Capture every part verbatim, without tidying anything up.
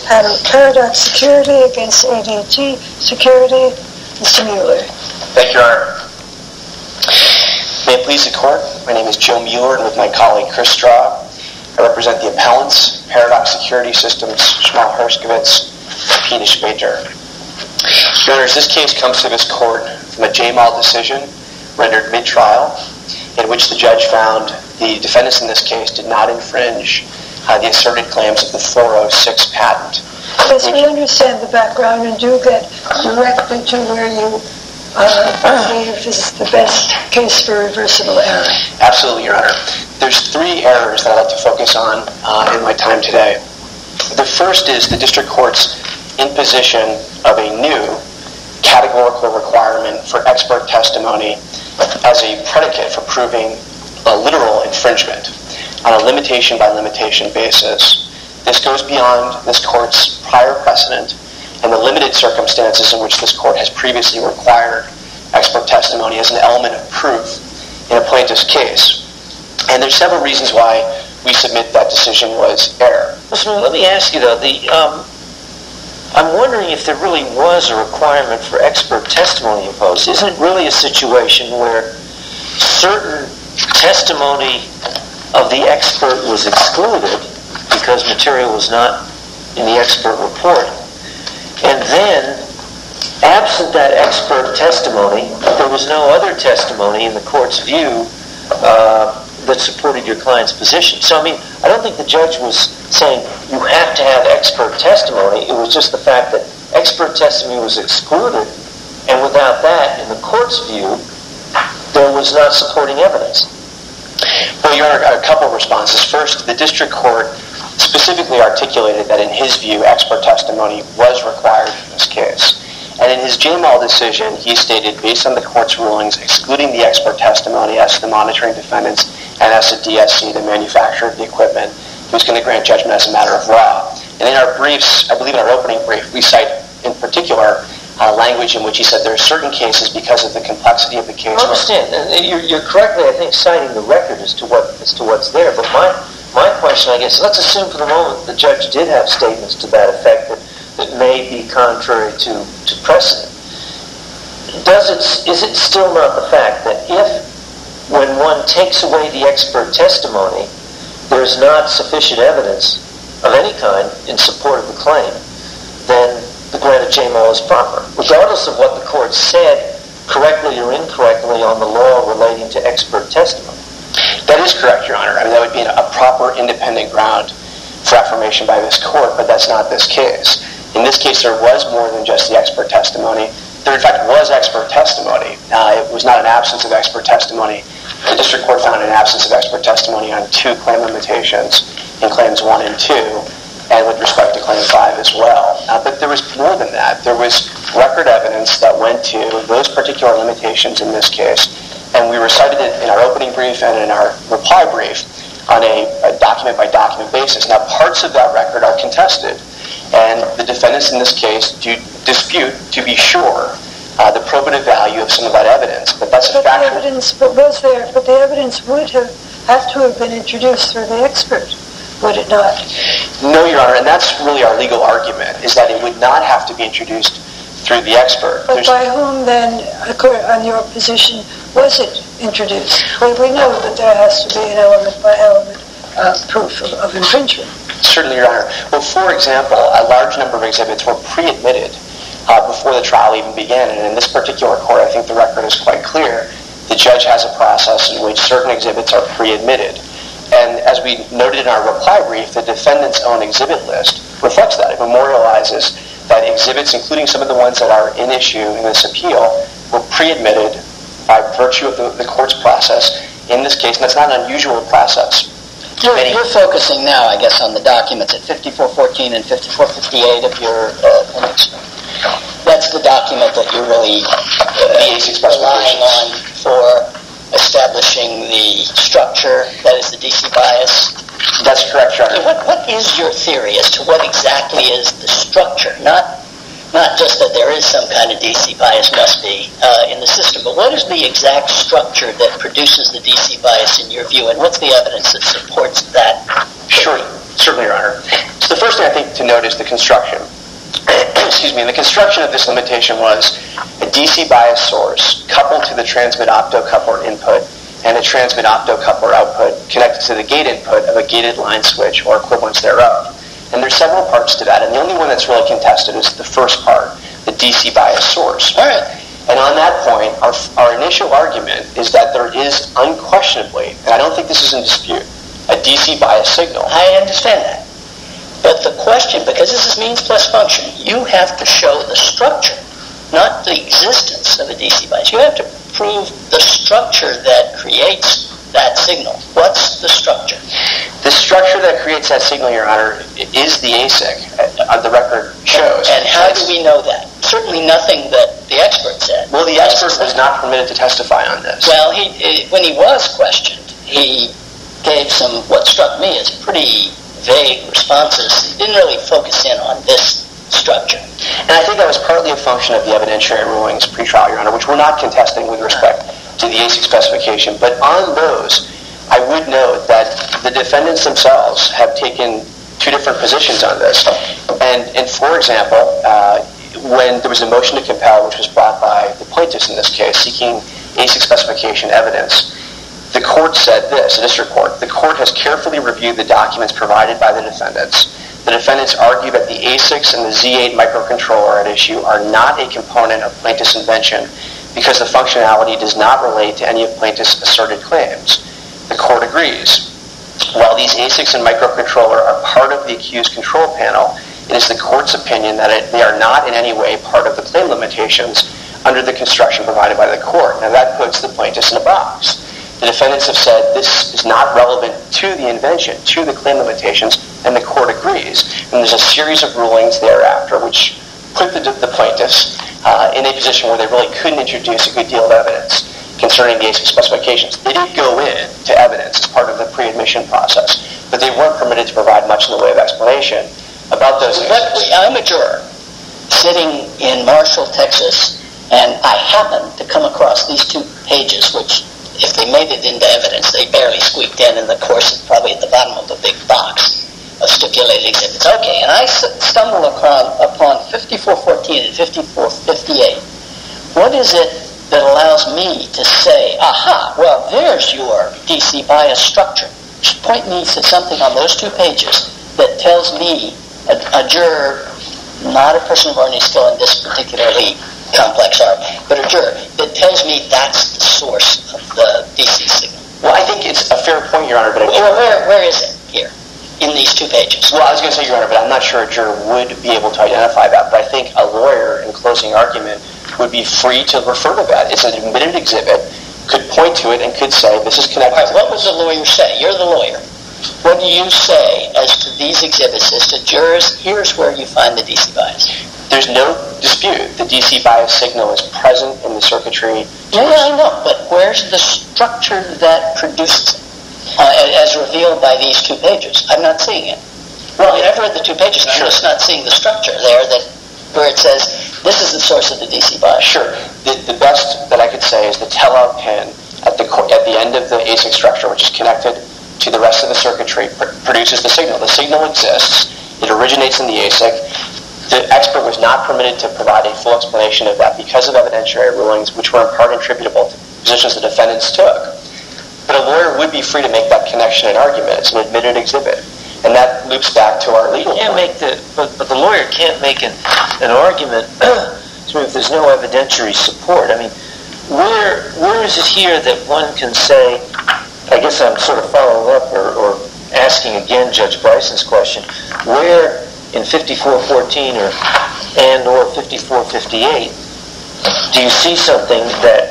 Paradox Security against A D T Security. Mister Mueller. Thank you, Your Honor. May it please the Court, my name is Joe Mueller, and with my colleague Chris Straw, I represent the appellants, Paradox Security Systems, Shmuel Herskovitz, and Peter Spater. Your Honors, this case comes to this Court from a J M A L decision rendered mid-trial, in which the judge found the defendants in this case did not infringe uh, the asserted claims of the four oh six patent. Yes, we understand the background and do get directly to where you uh, believe is the best case for reversible error. Absolutely, Your Honor. There's three errors that I'd like to focus on uh, in my time today. The first is the district court's imposition of a new categorical requirement for expert testimony as a predicate for proving a literal infringement on a limitation-by-limitation basis. This goes beyond this court's prior precedent and the limited circumstances in which this court has previously required expert testimony as an element of proof in a plaintiff's case. And there's several reasons why we submit that decision was error. Mister Let me ask you, though, the um, I'm wondering if there really was a requirement for expert testimony imposed. Isn't it really a situation where certain testimony of the expert was excluded because material was not in the expert report, and then, absent that expert testimony, there was no other testimony in the court's view uh, that supported your client's position? So, I mean, I don't think the judge was saying you have to have expert testimony. It was just the fact that expert testimony was excluded, and without that, in the court's view, there was not supporting evidence. Well, Your Honor, a couple of responses. First, the district court specifically articulated that in his view, expert testimony was required in this case. And in his J M A L decision, he stated, based on the court's rulings, excluding the expert testimony as to the monitoring defendants and as to D S C, the manufacturer of the equipment, he was going to grant judgment as a matter of law. And in our briefs, I believe in our opening brief, we cite in particular uh, language in which he said there are certain cases because of the complexity of the case. I understand. And you're, you're correctly, I think, citing the record as to what as to what's there. But my my question, I guess, let's assume for the moment the judge did have statements to that effect that, that may be contrary to, to precedent. Does it, is it still not the fact that if, when one takes away the expert testimony, there's not sufficient evidence of any kind in support of the claim, then the grant of J M A L is proper, regardless of what the court said, correctly or incorrectly, on the law relating to expert testimony? That is correct, Your Honor. I mean, that would be a proper independent ground for affirmation by this court, but that's not this case. In this case, there was more than just the expert testimony. There, in fact, was expert testimony. Uh, it was not an absence of expert testimony. The district court found an absence of expert testimony on two claim limitations in claims one and two, and with respect to claim five as well. Uh, but there was more than that. There was record evidence that went to those particular limitations in this case, and we recited it in our opening brief and in our reply brief on a, a document-by-document basis. Now, parts of that record are contested, and the defendants in this case do dispute, to be sure, uh, the probative value of some of that evidence. But that's a but factual... The evidence, but was there, but the evidence would have, have to have been introduced through the expert, would it not? No, Your Honor, and that's really our legal argument, is that it would not have to be introduced through the expert. But There's, by whom then, on your position, was it introduced? Well, we know that there has to be an element-by-element uh, proof of, of infringement. Certainly, Your Honor. Well, for example, a large number of exhibits were pre-admitted uh, before the trial even began, and in this particular court, I think the record is quite clear. The judge has a process in which certain exhibits are pre-admitted. And as we noted in our reply brief, the defendant's own exhibit list reflects that. It memorializes that exhibits, including some of the ones that are in issue in this appeal, were pre-admitted by virtue of the, the court's process in this case, and that's not an unusual process. You're, you're focusing now, I guess, on the documents at fifty-four fourteen and fifty-four fifty-eight of your uh, appendix. That's the document that you're really uh, relying on for establishing the structure, that is the D C bias. That's correct, Your Honor. What, what is your theory as to what exactly is the structure? Not not just that there is some kind of D C bias must be uh, in the system, but what is the exact structure that produces the D C bias in your view, and what's the evidence that supports that? Sure, certainly, Your Honor. So the first thing I think to note is the construction. Excuse me. The construction of this limitation was a D C bias source coupled to the transmit optocoupler input and a transmit optocoupler output connected to the gate input of a gated line switch or equivalents thereof. And there's several parts to that, and the only one that's really contested is the first part, the D C bias source. All right. And on that point, our, our initial argument is that there is unquestionably, and I don't think this is in dispute, a D C bias signal. I understand that. But the question, because this is means plus function, you have to show the structure, not the existence of a D C bias. You have to prove the structure that creates that signal. What's the structure? The structure that creates that signal, Your Honor, is the A S I C, uh, the record shows. And how do we know that? Certainly nothing that the expert said. Well, the expert was not permitted to testify on this. Well, he, he when he was questioned, he gave some, what struck me as pretty vague responses. He didn't really focus in on this structure. And I think that was partly a function of the evidentiary rulings pre-trial, Your Honor, which we're not contesting with respect to the A S I C specification. But on those, I would note that the defendants themselves have taken two different positions on this. And, and for example, uh, when there was a motion to compel, which was brought by the plaintiffs in this case, seeking A S I C specification evidence, the court said this, the district court, the court has carefully reviewed the documents provided by the defendants. The defendants argue that the A S I C and the Z eight microcontroller at issue are not a component of plaintiff's invention because the functionality does not relate to any of plaintiff's asserted claims. The court agrees. While these A S I C and microcontroller are part of the accused control panel, it is the court's opinion that it, they are not in any way part of the claim limitations under the construction provided by the court. Now that puts the plaintiffs in a box. The defendants have said this is not relevant to the invention, to the claim limitations, and the court agrees. And there's a series of rulings thereafter which put the, the plaintiffs uh, in a position where they really couldn't introduce a good deal of evidence concerning the A S I C specifications. They did go in to evidence as part of the pre-admission process, but they weren't permitted to provide much in the way of explanation about those things. I'm a juror sitting in Marshall, Texas, and I happen to come across these two pages, which, if they made it into evidence, they barely squeaked in, and the course is probably at the bottom of the big box of stipulated exhibits. Okay, and I stumble upon, upon fifty-four fourteen and fifty-four fifty-eight. What is it that allows me to say, aha, well, there's your D C bias structure? Point me to something on those two pages that tells me, a, a juror, not a person of ordinary skill in this particularly complex art, but a juror, that tells me that's the source of the D C signal. Well, I think it's a fair point, Your Honor, but... Well, where, where is it here in these two pages? Well, I was going to say, Your Honor, but I'm not sure a juror would be able to identify that, but I think a lawyer in closing argument would be free to refer to that. It's an admitted exhibit, could point to it and could say, this is connected. Right, what would the lawyer say? You're the lawyer. What do you say as to these exhibits, as to jurors, here's where you find the D C bias? There's no dispute. The D C bias signal is present in the circuitry. Yeah, yeah, I know, but where's the structure that produces it, uh, as revealed by these two pages? I'm not seeing it. Well, I mean, I've read the two pages, and sure. I'm just not seeing the structure there that where it says, this is the source of the D C bias. Sure. The, the best that I could say is the tell-out pin at the at the end of the A S I C structure, which is connected to the rest of the circuitry, pr- produces the signal. The signal exists. It originates in the A S I C. The expert was not permitted to provide a full explanation of that because of evidentiary rulings, which were in part attributable to positions the defendants took. But a lawyer would be free to make that connection and argument. It's an admitted exhibit. And that loops back to our legal can't point. Make the, but, but the lawyer can't make an, an argument if there's no evidentiary support. I mean, where where is it here that one can say, I guess I'm sort of following up or, or asking again Judge Bryson's question, where in fifty-four fourteen or and or fifty-four fifty-eight do you see something that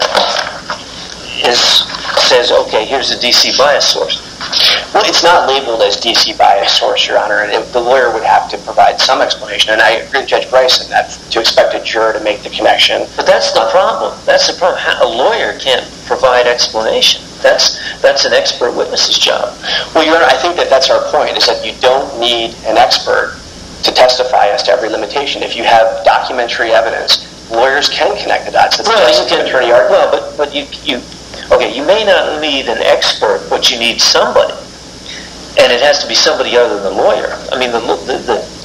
is says, okay, here's the D C bias source? Well, it's not labeled as D C bias source, Your Honor, and it, the lawyer would have to provide some explanation. And I agree with Judge Bryson that to expect a juror to make the connection. But that's the problem. That's the problem. A lawyer can't provide explanation. That's that's an expert witness's job. Well, Your Honor, I think that that's our point, is that you don't need an expert to testify as to every limitation. If you have documentary evidence, lawyers can connect the dots. That's well, you can, attorney argument. well, but but you you okay. You may not need an expert, but you need somebody, and it has to be somebody other than the lawyer. I mean, the the, the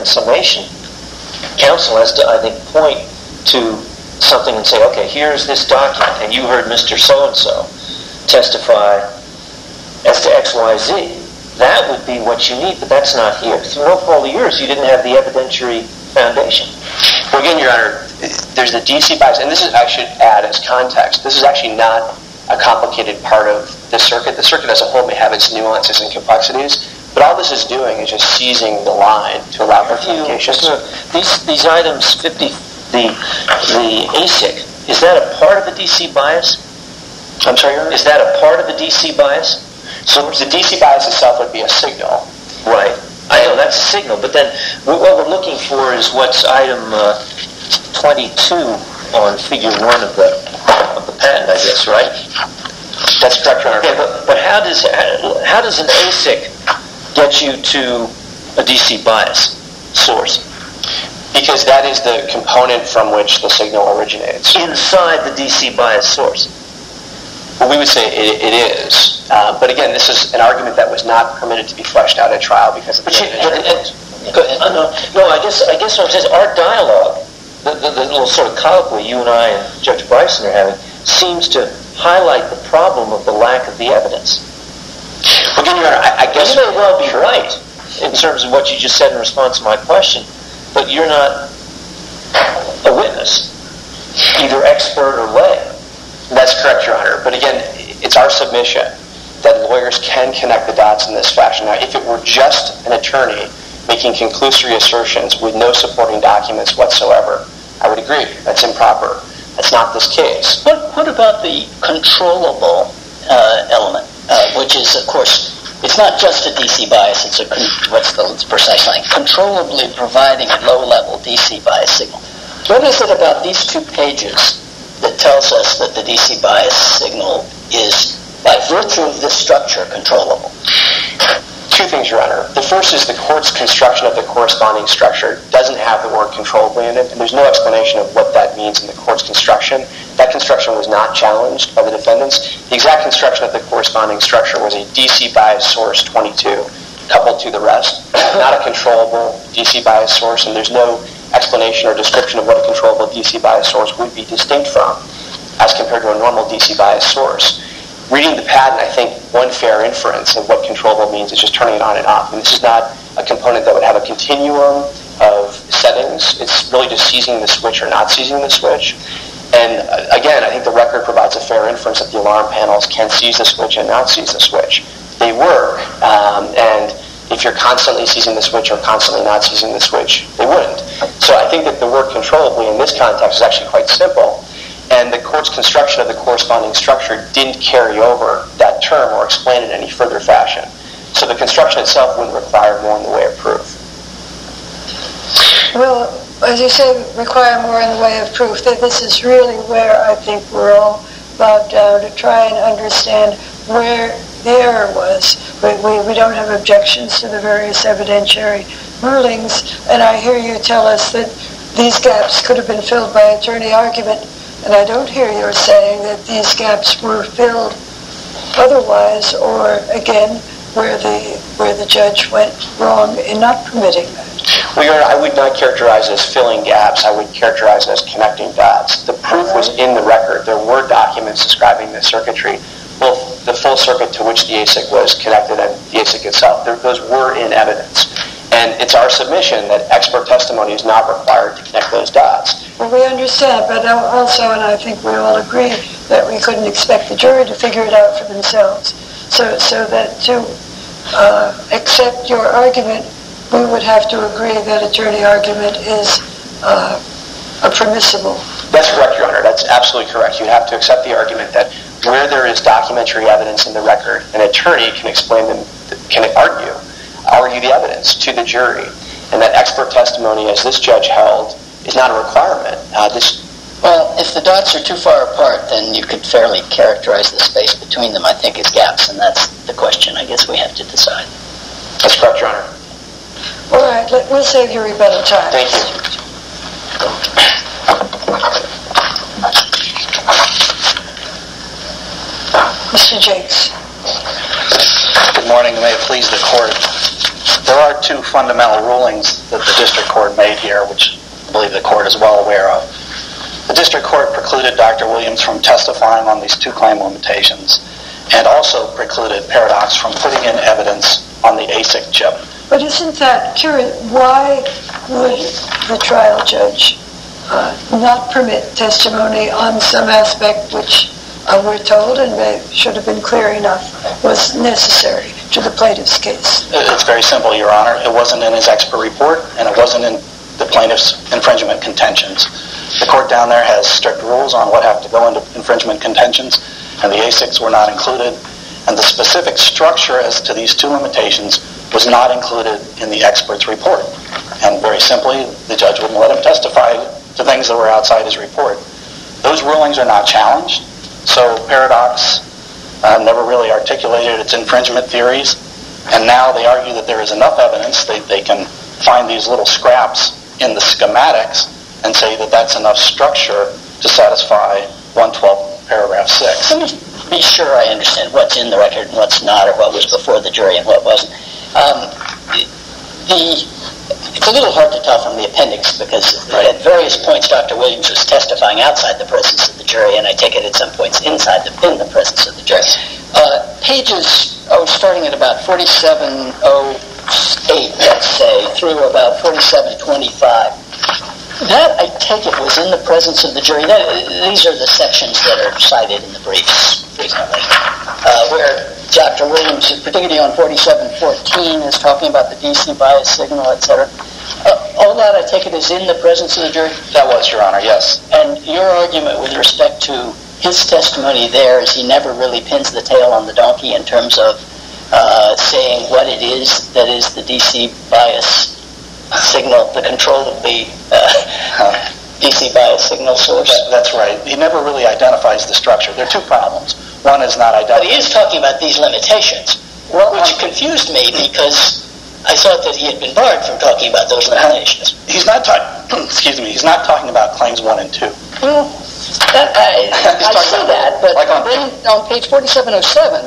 in summation, counsel has to, I think, point to something and say, okay, here's this document, and you heard Mister So-and-so testify as to X, Y, Z. That would be what you need, but that's not here. Through no fault of yours, you didn't have the evidentiary foundation. Well, again, Your Honor, there's the D C bias, and this is, I should add as context, this is actually not a complicated part of the circuit. The circuit as a whole may have its nuances and complexities, but all this is doing is just seizing the line to allow for communications. These these items, fifty, the the A S I C, is that a part of the D C bias? I'm sorry, Your Honor? Is that a part of the D C bias? So the D C bias itself would be a signal. Right. I know that's a signal, but then what we're looking for is what's item uh, twenty-two on figure one of the of the patent, I guess, right? That's correct, Your Honor. Okay, but, but how does how does an A S I C get you to a D C bias source? Because that is the component from which the signal originates. Inside the D C bias source. Well, we would say it, it is. Uh, but again, this is an argument that was not permitted to be fleshed out at trial because of the... But you, but, and, go ahead. Uh, no, no, I guess I guess what I'm saying is our dialogue, the, the, the little sort of colloquy you and I and Judge Bryson are having, seems to highlight the problem of the lack of the evidence. Well, again, Your Honor, I, I guess... You may well be right in terms of what you just said in response to my question, but you're not a witness, either expert or lay. That's correct, Your Honor. But again, it's our submission that lawyers can connect the dots in this fashion. Now, if it were just an attorney making conclusory assertions with no supporting documents whatsoever, I would agree. That's improper. That's not this case. What, what about the controllable uh, element, uh, which is, of course, it's not just a D C bias, it's a, con- what's the precise line? Controllably providing a low-level D C bias signal. What is it about these two pages that tells us that the D C bias signal is, by virtue of this structure, controllable? Two things, Your Honor. The first is the court's construction of the corresponding structure doesn't have the word controllably in it, and there's no explanation of what that means in the court's construction. That construction was not challenged by the defendants. The exact construction of the corresponding structure was a D C bias source twenty-two, coupled to the rest. Not a controllable D C bias source, and there's no explanation or description of what a controllable D C bias source would be distinct from as compared to a normal D C bias source. Reading the patent, I think one fair inference of what controllable means is just turning it on and off. And this is not a component that would have a continuum of settings. It's really just seizing the switch or not seizing the switch. And uh, again, I think the record provides a fair inference that the alarm panels can seize the switch and not seize the switch. They work, um, and if you're constantly seizing the switch or constantly not seizing the switch, they wouldn't. So I think that the word controllably in this context is actually quite simple, and the court's construction of the corresponding structure didn't carry over that term or explain it in any further fashion. So the construction itself wouldn't require more in the way of proof. Well, as you say, require more in the way of proof. That this is really where I think we're all bogged down to try and understand where the error was. We, we, we don't have objections to the various evidentiary rulings, and I hear you tell us that these gaps could have been filled by attorney argument, and I don't hear you saying that these gaps were filled otherwise, or again, where the where the judge went wrong in not permitting that. Well, Your Honor, I would not characterize it as filling gaps. I would characterize it as connecting dots. The proof was in the record. There were documents describing the circuitry, both the full circuit to which the A S I C was connected and the A S I C itself. There, those were in evidence. And it's our submission that expert testimony is not required to connect those dots. Well, we understand, but also, and I think we all agree, that we couldn't expect the jury to figure it out for themselves. So, so that to uh, accept your argument, we would have to agree that attorney argument is uh, a permissible. That's correct, Your Honor. That's absolutely correct. You have to accept the argument that where there is documentary evidence in the record, an attorney can explain them, can argue, argue the evidence to the jury, and that expert testimony, as this judge held, is not a requirement. Uh, this. Well, if the dots are too far apart, then you could fairly characterize the space between them, I think, as gaps, and that's the question I guess we have to decide. That's correct, Your Honor. All right, let, we'll save you rebuttal time. Thank you. Mister Jakes. Good morning. May it please the court. There are two fundamental rulings that the district court made here, which I believe the court is well aware of. The district court precluded Doctor Williams from testifying on these two claim limitations, and also precluded Paradox from putting in evidence on the A S I C chip. But isn't that curious? Why would the trial judge uh, not permit testimony on some aspect which uh, we're told, and they should have been clear enough, was necessary to the plaintiff's case? It's very simple, Your Honor. It wasn't in his expert report, and it wasn't in the plaintiff's infringement contentions. The court down there has strict rules on what have to go into infringement contentions, and the A S I Cs were not included. And the specific structure as to these two limitations was not included in the expert's report. And very simply, the judge wouldn't let him testify to things that were outside his report. Those rulings are not challenged, so Paradox uh, never really articulated its infringement theories, and now they argue that there is enough evidence that they can find these little scraps in the schematics and say that that's enough structure to satisfy one twelve paragraph six. Let me be sure I understand what's in the record and what's not, or what was before the jury and what wasn't. Um, the It's a little hard to tell from the appendix because right. At various points Doctor Williams was testifying outside the presence of the jury, and I take it at some points inside the, in the presence of the jury. Uh, pages, oh, starting at about forty-seven oh eight, let's say, through about forty-seven twenty-five. That, I take it, was in the presence of the jury. That, these are the sections that are cited in the briefs recently, uh, where Doctor Williams, particularly on forty-seven fourteen, is talking about the D C bias signal, et cetera. Uh, all that, I take it, is in the presence of the jury? That was, Your Honor, yes. And your argument with respect to his testimony there is he never really pins the tail on the donkey in terms of uh, saying what it is that is the D C bias signal, the control of the uh, D C bias signal source? That, that's right. He never really identifies the structure. There are two problems. One is not identifying. But he is talking about these limitations, well, which confused me because I thought that he had been barred from talking about those limitations. He's not talking. Excuse me. He's not talking about claims one and two. Well, that, I, I see that, but like on, then on page forty-seven oh seven,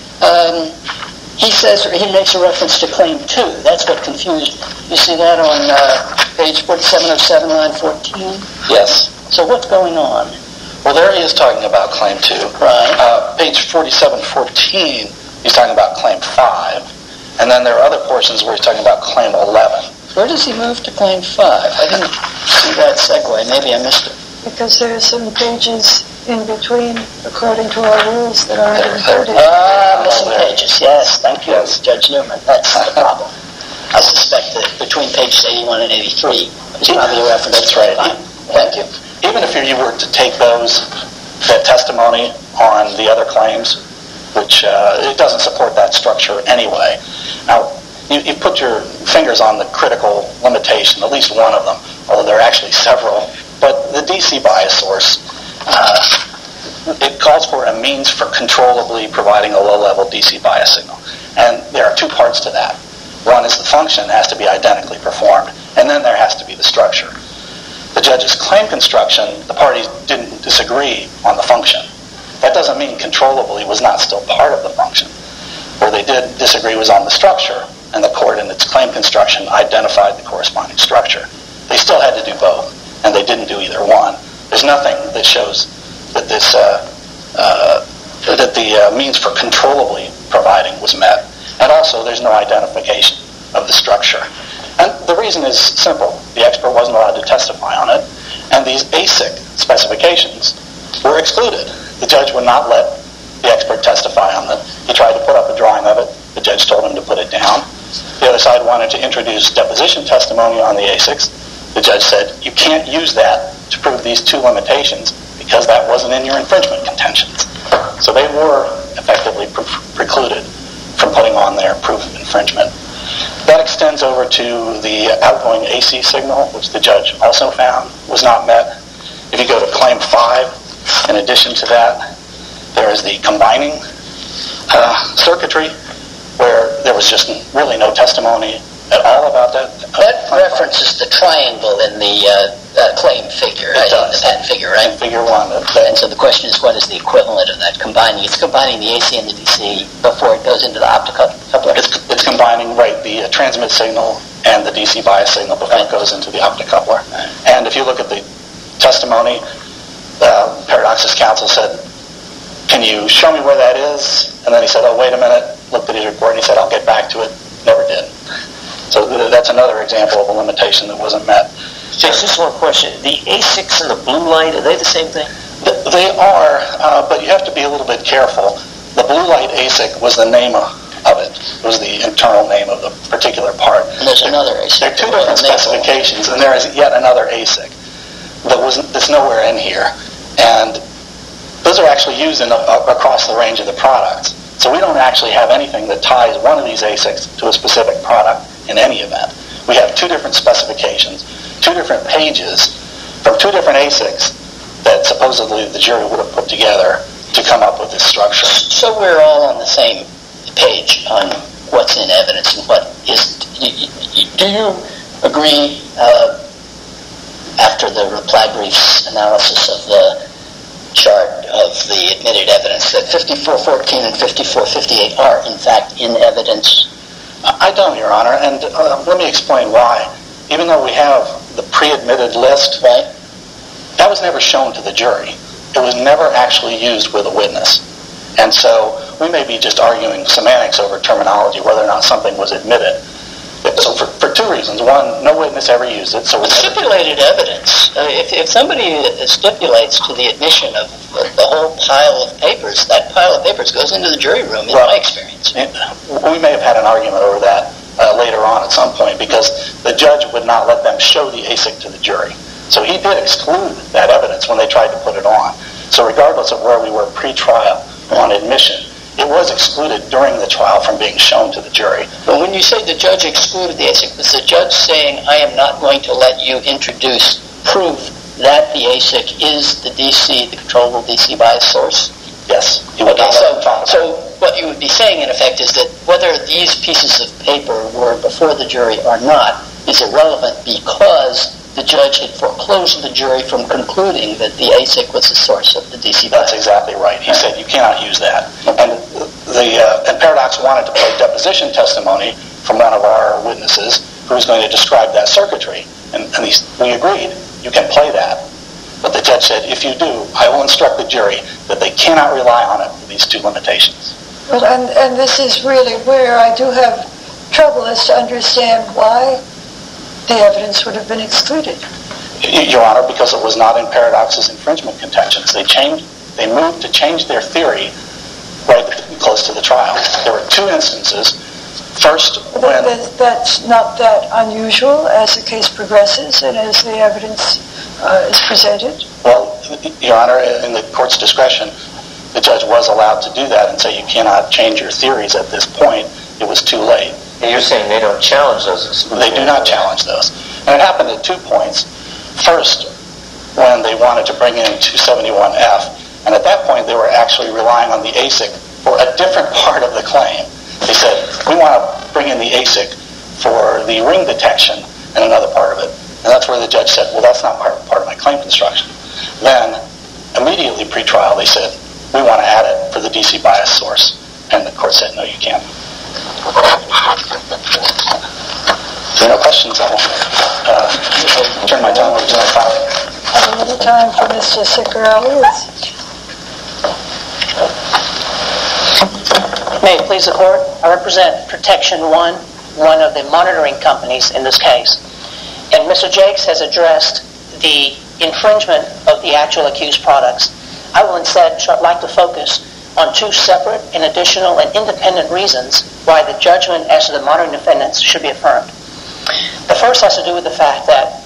um, he says, or he makes a reference to claim two. That's what confused. You see that on uh, page forty-seven oh seven, line fourteen? Yes. So what's going on? Well, there he is talking about claim two. Right. Uh, page forty-seven fourteen, he's talking about claim five. And then there are other portions where he's talking about claim eleven. Where does he move to claim five? I didn't see that segue. Maybe I missed it. Because there are some pages in between, according to our rules, that aren't included. Ah, missing pages. Yes, thank you, yes. Judge Newman. That's the problem. I suspect that between pages eighty-one and eighty-three, there's probably a reference. That's right. Thank you. Even if you were to take those, that testimony on the other claims, which uh, it doesn't support that structure anyway. Now, you, you put your fingers on the critical limitation, at least one of them, although there are actually several. But the D C bias source, uh, it calls for a means for controllably providing a low-level D C bias signal. And there are two parts to that. One is the function has to be identically performed, and then there has to be the structure. The judge's claim construction, the parties didn't disagree on the function. That doesn't mean controllably was not still part of the function. Where they did disagree was on the structure, and the court in its claim construction identified the corresponding structure. They still had to do both, and they didn't do either one. There's nothing that shows that this uh, uh, that the uh, means for controllably providing was met, and also there's no identification of the structure. And the reason is simple. The expert wasn't allowed to testify on it, and these basic specifications were excluded. The judge would not let the expert testify on them. He tried to put up a drawing of it. The judge told him to put it down. The other side wanted to introduce deposition testimony on the A S I Cs. The judge said, you can't use that to prove these two limitations because that wasn't in your infringement contentions. So they were effectively pre- precluded from putting on their proof of infringement. That extends over to the outgoing A C signal, which the judge also found was not met. If you go to claim five, in addition to that, there is the combining uh, circuitry, where there was just really no testimony at all about that. That references the triangle in the uh, uh, claim figure, right? In the patent figure, right? Figure one. And so the question is, what is the equivalent of that combining? It's combining the A C and the D C before it goes into the optocoupler. It's, it's combining, right, the uh, transmit signal and the D C bias signal before it goes into the optocoupler. And if you look at the testimony, uh, Paradox's counsel said, can you show me where that is? And then he said, oh, wait a minute, looked at his report, and he said, I'll get back to it. Never did. So th- that's another example of a limitation that wasn't met. Just, just one question. The A SICs and the blue light, are they the same thing? Th- they are, uh, but you have to be a little bit careful. The blue light A SIC was the name of of it. It was the internal name of the particular part. And there's another A SIC. There are two different specifications, and there is yet another A SIC that was that's nowhere in here. And those are actually used in a, across the range of the products. So we don't actually have anything that ties one of these A SICs to a specific product in any event. We have two different specifications, two different pages from two different A SICs that supposedly the jury would have put together to come up with this structure. So we're all on the same page on what's in evidence and what isn't. Do you agree, uh, after the reply brief's analysis of the chart of the admitted evidence, that fifty-four fourteen and fifty-four fifty-eight are, in fact, in evidence? I don't, Your Honor, and uh, let me explain why. Even though we have the pre-admitted list, right, that was never shown to the jury. It was never actually used with a witness. And so we may be just arguing semantics over terminology, whether or not something was admitted. So for, for two reasons. One, no witness ever used it. So But stipulated evidence. Uh, if, if somebody stipulates to the admission of the whole pile of papers, that pile of papers goes into the jury room, in well, my experience. It, we may have had an argument over that uh, later on at some point, because the judge would not let them show the A SIC to the jury. So he did exclude that evidence when they tried to put it on. So regardless of where we were pre-trial on admission, it was excluded during the trial from being shown to the jury. But when you say the judge excluded the A SIC, was the judge saying, I am not going to let you introduce proof that the A SIC is the D C, the controllable D C bias source? Yes. He would Okay, not so, let them talk about so what you would be saying, in effect, is that whether these pieces of paper were before the jury or not is irrelevant because the judge had foreclosed the jury from concluding that the A SIC was the source of the D C bias. That's exactly right. He said you cannot use that. And the uh, and Paradox wanted to play deposition testimony from one of our witnesses who was going to describe that circuitry. And, and he, we agreed, you can play that. But the judge said, if you do, I will instruct the jury that they cannot rely on it for these two limitations. Well, and, and this is really where I do have trouble as to understand why the evidence would have been excluded. Your Honor, because it was not in Paradox's infringement contentions. They changed, they moved to change their theory right close to the trial. There were two instances. First, when... That, that's not that unusual as the case progresses and as the evidence uh, is presented? Well, Your Honor, in the court's discretion, the judge was allowed to do that and say you cannot change your theories at this point. It was too late. And you're saying they don't challenge those exclusions? They do not challenge those. And it happened at two points. First, when they wanted to bring in two seventy-one F, and at that point they were actually relying on the A SIC for a different part of the claim. They said, we want to bring in the A SIC for the ring detection and another part of it. And that's where the judge said, well, that's not part, part of my claim construction. Then, immediately pre-trial, they said, we want to add it for the D C bias source. And the court said, no, you can't. If there are no questions, I'll uh, turn my time over to my colleague. Have a little time for Mister Ciccarelli. May it please the Court, I represent Protection One, one of the monitoring companies in this case. And Mister Jakes has addressed the infringement of the actual accused products. I will instead like to focus on two separate and additional and independent reasons why the judgment as to the monitoring defendants should be affirmed. The first has to do with the fact that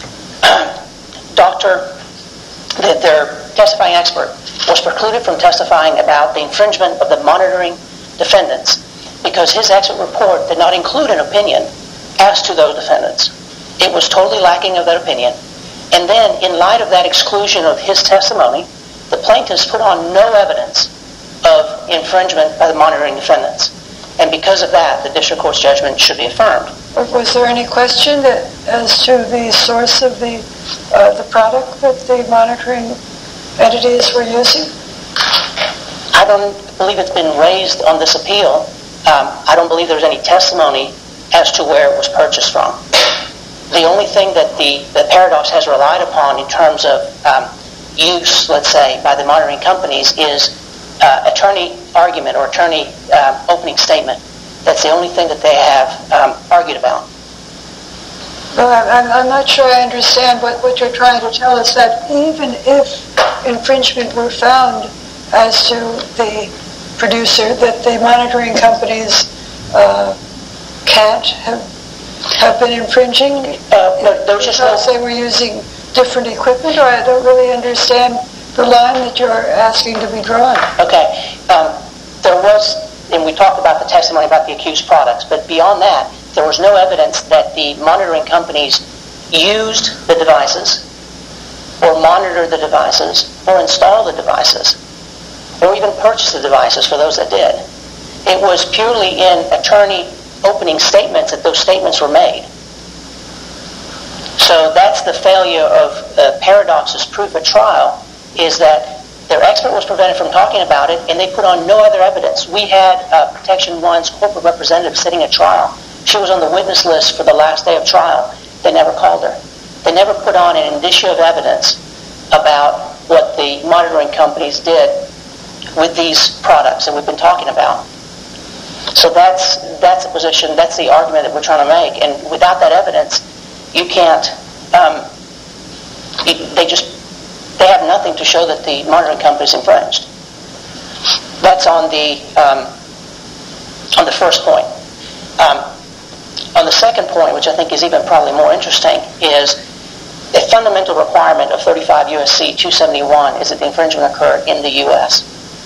Doctor, that their testifying expert was precluded from testifying about the infringement of the monitoring defendants because his expert report did not include an opinion as to those defendants. It was totally lacking of that opinion. And then, in light of that exclusion of his testimony, the plaintiffs put on no evidence of infringement by the monitoring defendants. And because of that, the district court's judgment should be affirmed. Was there any question that, as to the source of the uh, the product that the monitoring entities were using? I don't believe it's been raised on this appeal Um, I don't believe there's any testimony as to where it was purchased from. The only thing that the, the Paradox has relied upon in terms of um, use, let's say, by the monitoring companies is uh, attorney argument or attorney um, opening statement. That's the only thing that they have um, argued about. Well, I'm, I'm not sure I understand what, what you're trying to tell us, that even if infringement were found as to the producer, that the monitoring companies uh, can't have, have been infringing Uh, no, there's just no... because they were using different equipment, or I don't really understand the line that you're asking to be drawn. Okay. Um, there was, and we talked about the testimony about the accused products, but beyond that, there was no evidence that the monitoring companies used the devices or monitored the devices or installed the devices or even purchased the devices for those that did. It was purely in attorney opening statements that those statements were made. So that's the failure of uh, Paradox's proof at trial, is that their expert was prevented from talking about it and they put on no other evidence. We had uh, Protection One's corporate representative sitting at trial. She was on the witness list for the last day of trial. They never called her. They never put on an indicia of evidence about what the monitoring companies did with these products that we've been talking about. So that's that's the position, that's the argument that we're trying to make. And without that evidence, you can't, um, they just, they have nothing to show that the monitoring companies infringed. That's on the, um, on the first point. Um, on the second point, which I think is even probably more interesting, is a fundamental requirement of thirty-five U S C two seventy-one is that the infringement occur in the U S.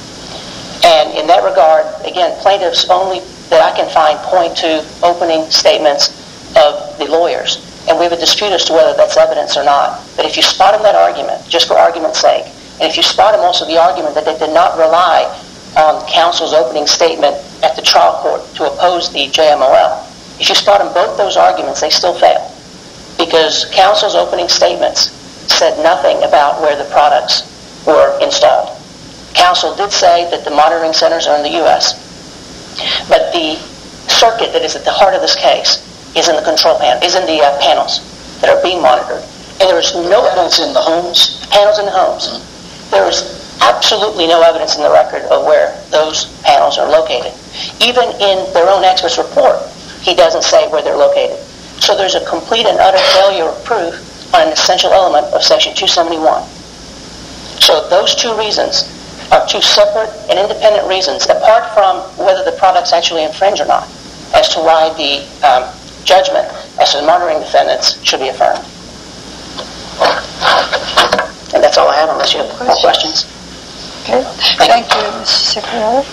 And in that regard, again, plaintiffs only that I can find point to opening statements of the lawyers. And we have a dispute as to whether that's evidence or not. But if you spot them that argument, just for argument's sake, and if you spot them also the argument that they did not rely on counsel's opening statement at the trial court to oppose the J M O L, if you spot them both those arguments, they still fail. Because counsel's opening statements said nothing about where the products were installed. Counsel did say that the monitoring centers are in the U S, but the circuit that is at the heart of this case is in the control panel, is in the uh, panels that are being monitored. And there is no Panels in the homes? Panels in the homes. Mm-hmm. There is absolutely no evidence in the record of where those panels are located. Even in their own expert's report, he doesn't say where they're located. So there's a complete and utter failure of proof on an essential element of Section two seventy-one. So those two reasons are two separate and independent reasons, apart from whether the products actually infringe or not, as to why the um, judgment as to the monitoring defendants should be affirmed. And that's all I have, unless you have more questions. Okay. Thank you, Mister Secretary.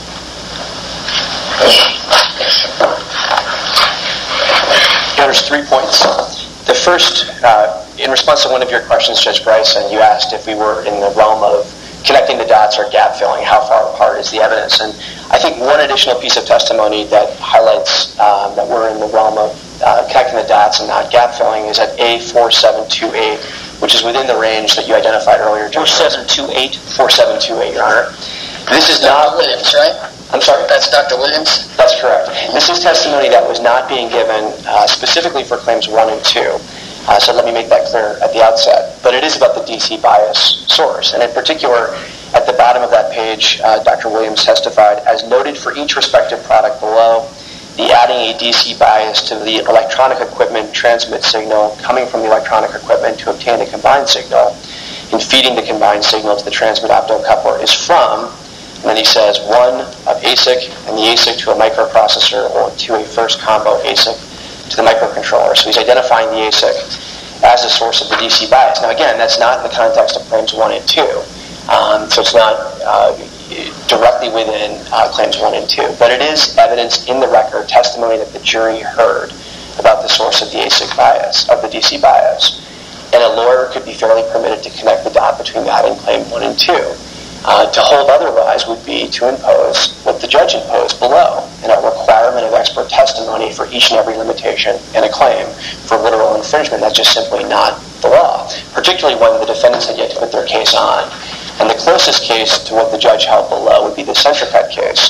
There's three points. The first, uh, in response to one of your questions, Judge Bryson, you asked if we were in the realm of connecting the dots or gap filling, how far apart is the evidence? And I think one additional piece of testimony that highlights um, that we're in the realm of uh, connecting the dots and not gap filling is at A four seven two eight, which is within the range that you identified earlier, Judge. four seven two eight? four seven two eight, Your Honor. This is not... Doctor Williams, right? I'm sorry? That's Doctor Williams? That's correct. This is testimony that was not being given uh, specifically for claims one and two. Uh, so let me make that clear at the outset. But it is about the D C bias source. And in particular, at the bottom of that page, uh, Doctor Williams testified, as noted for each respective product below, the adding a D C bias to the electronic equipment transmit signal coming from the electronic equipment to obtain a combined signal and feeding the combined signal to the transmit optocoupler is from, and then he says, one of A S I C and the A S I C to a microprocessor or to a first combo A S I C to the microcontroller. So he's identifying the A S I C as a source of the D C bias. Now again, that's not in the context of claims one and two. Um, so it's not uh, directly within uh, claims one and two. But it is evidence in the record, testimony that the jury heard about the source of the A S I C bias, of the D C bias. And a lawyer could be fairly permitted to connect the dot between that and claim one and two. Uh, to hold otherwise would be to impose what the judge imposed below, and a requirement of expert testimony for each and every limitation in a claim for literal infringement. That's just simply not the law, particularly when the defendants had yet to put their case on. And the closest case to what the judge held below would be the Centricut case.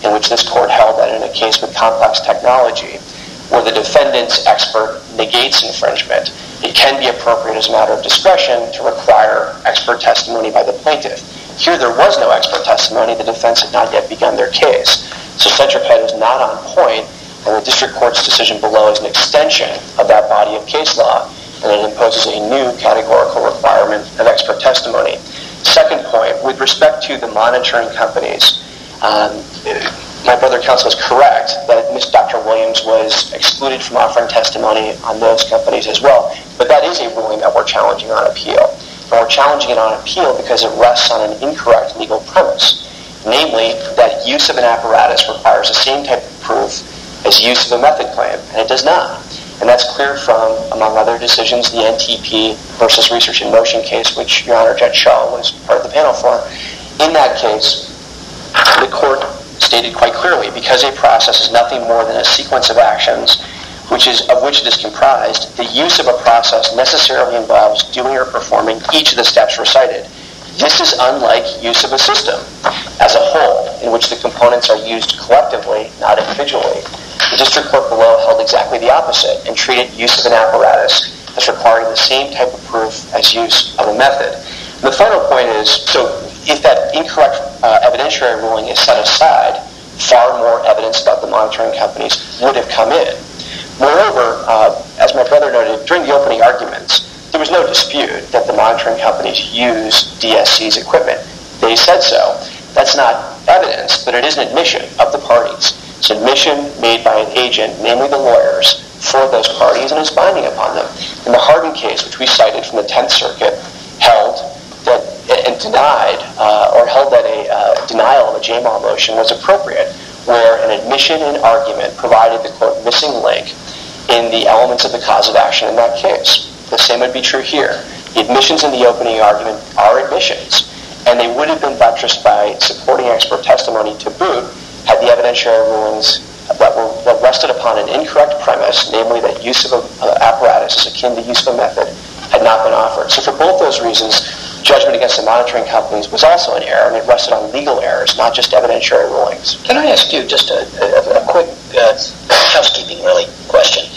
in which this court held that in a case with complex technology, where the defendant's expert negates infringement, it can be appropriate as a matter of discretion to require expert testimony by the plaintiff. Here there was no expert testimony. The defense had not yet begun their case. So Centripede is not on point, and the district court's decision below is an extension of that body of case law, and it imposes a new categorical requirement of expert testimony. Second point, with respect to the monitoring companies, um, my brother counsel is correct that Miz Doctor Williams was excluded from offering testimony on those companies as well, but that is a ruling that we're challenging on appeal. And we're challenging it on appeal because it rests on an incorrect legal premise, namely that use of an apparatus requires the same type of proof as use of a method claim, and it does not. And that's clear from, among other decisions, the N T P versus Research in Motion case, which Your Honor, Judge Shaw was part of the panel for. In that case, the court stated quite clearly, because a process is nothing more than a sequence of actions which is of which it is comprised, the use of a process necessarily involves doing or performing each of the steps recited. This is unlike use of a system as a whole, in which the components are used collectively, not individually. The district court below held exactly the opposite and treated use of an apparatus as requiring the same type of proof as use of a method. And the final point is, so if that incorrect uh, evidentiary ruling is set aside, far more evidence about the monitoring companies would have come in. Moreover, uh, as my brother noted, during the opening arguments, there was no dispute that the monitoring companies use D S C's equipment. They said so. That's not evidence, but it is an admission of the parties. It's an admission made by an agent, namely the lawyers, for those parties, and is binding upon them. In the Hardin case, which we cited from the Tenth Circuit, held that and denied, uh, or held that a uh, denial of a J M A L motion was appropriate, where an admission and argument provided the, quote, missing link in the elements of the cause of action in that case. The same would be true here. The admissions in the opening argument are admissions, and they would have been buttressed by supporting expert testimony to boot had the evidentiary rulings that were that rested upon an incorrect premise, namely that use of an apparatus is akin to use of a method, had not been offered. So for both those reasons, judgment against the monitoring companies was also an error, and it rested on legal errors, not just evidentiary rulings. Can I ask you just a, a, a quick uh, housekeeping, really, question?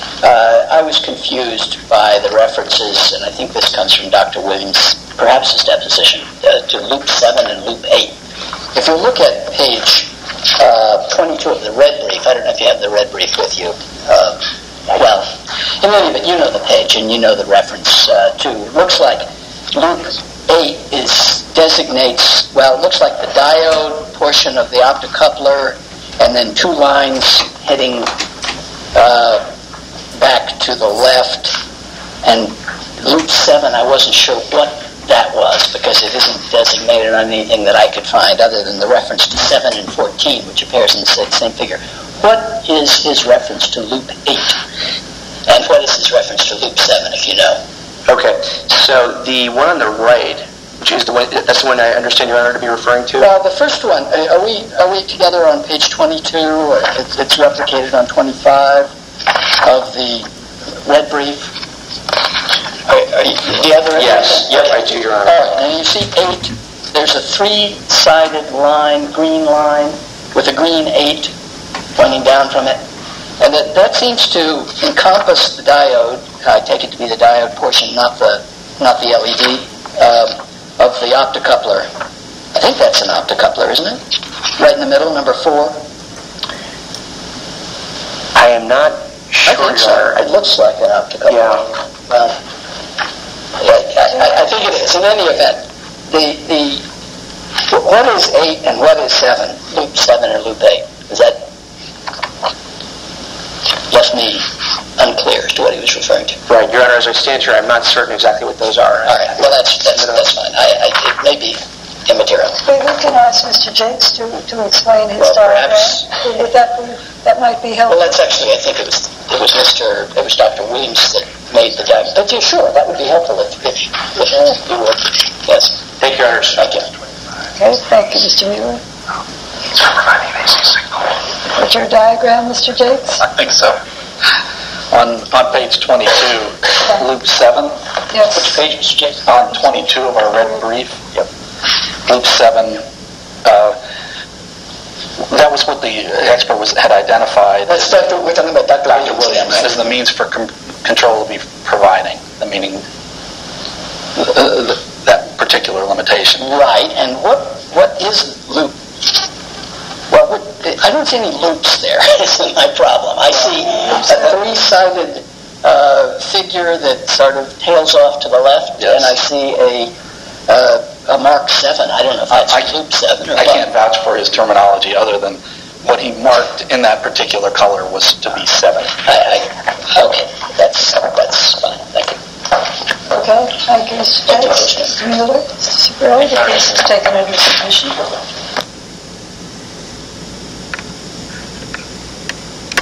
Uh, I was confused by the references, and I think this comes from Doctor Williams, perhaps his deposition, uh, to Loop seven and Loop eight. If you look at page uh, twenty-two of the red brief, I don't know if you have the red brief with you. Uh, well, in any event, you know the page, and you know the reference uh, to. It looks like Loop eight is designates, well, it looks like the diode portion of the optocoupler, and then two lines heading uh, back to the left, and Loop seven, I wasn't sure what that was, because it isn't designated on anything that I could find other than the reference to seven and fourteen, which appears in the same figure. What is his reference to Loop eight? And what is his reference to Loop seven, if you know? Okay, so the one on the right, which is the one, that's the one I understand Your Honor to be referring to? Well, the first one, are we are we together on page twenty-two, or it's, it's replicated on twenty-five of the red brief? Are, are you, do you have the Yes, yes, I do, Your Honor. All right, and you see eight, there's a three-sided line, green line, with a green eight pointing down from it. And that, that seems to encompass the diode. I take it to be the diode portion, not the not the L E D, um, of the optocoupler. I think that's an optocoupler, isn't it? Right in the middle, number four. I am not sure, I think so. Your Honor. It looks like an optocoupler. Yeah. Well, I, I, I think it is. In any event, the the what is eight and what is seven? Loop seven or loop eight? Is that left me unclear as to what he was referring to? Right, Your Honor, as I stand here, I'm not certain exactly what those are. All right. Well, that's that's that's fine. I, I, it may be immaterial. We we can ask Mister Jakes to, to explain his Well, diagram. perhaps. If that, that might be helpful. Well, that's actually, I think it was it was Mister It was Doctor Williams that made the diagram. But yeah, sure, that would be helpful if, if, if you would. Yes. Thank you, Your Honor. Thank you. Okay, thank you, Mister Mueller. With your diagram, Mister Jakes? I think so. On on page twenty-two, Loop seven. Yes. Which page, Mister Jakes? On twenty-two of our red brief. Yep. Loop seven. Uh, That was what the expert was had identified. That's Doctor We're talking about Doctor Doctor Williams. Williams as the means for com- control to be providing, the meaning uh, that particular limitation. Right, and what what is loop? Well, what, I don't see any loops there. Isn't my problem. I see a three-sided uh, figure that sort of tails off to the left, Yes. and I see a uh, a Mark seven. I don't know if that's I, loop seven or I what. can't vouch for his terminology other than what he marked in that particular color was to be seven. I, I, okay, that's that's fine. Thank you. Okay, thank you, Mister Mueller. Mister Cipriani, the case is taken under submission.